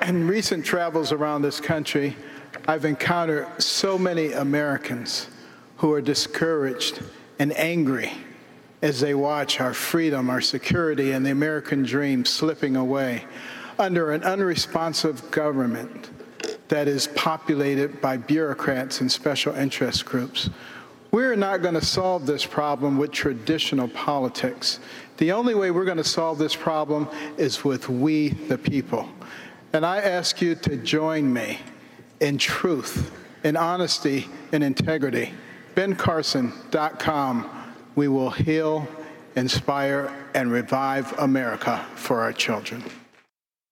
In recent travels around this country, I've encountered so many Americans who are discouraged and angry as they watch our freedom, our security, and the American dream slipping away under an unresponsive government that is populated by bureaucrats and special interest groups. We're not going to solve this problem with traditional politics. The only way we're going to solve this problem is with we, the people. And I ask you to join me in truth, in honesty, in integrity. BenCarson.com. We will heal, inspire, and revive America for our children.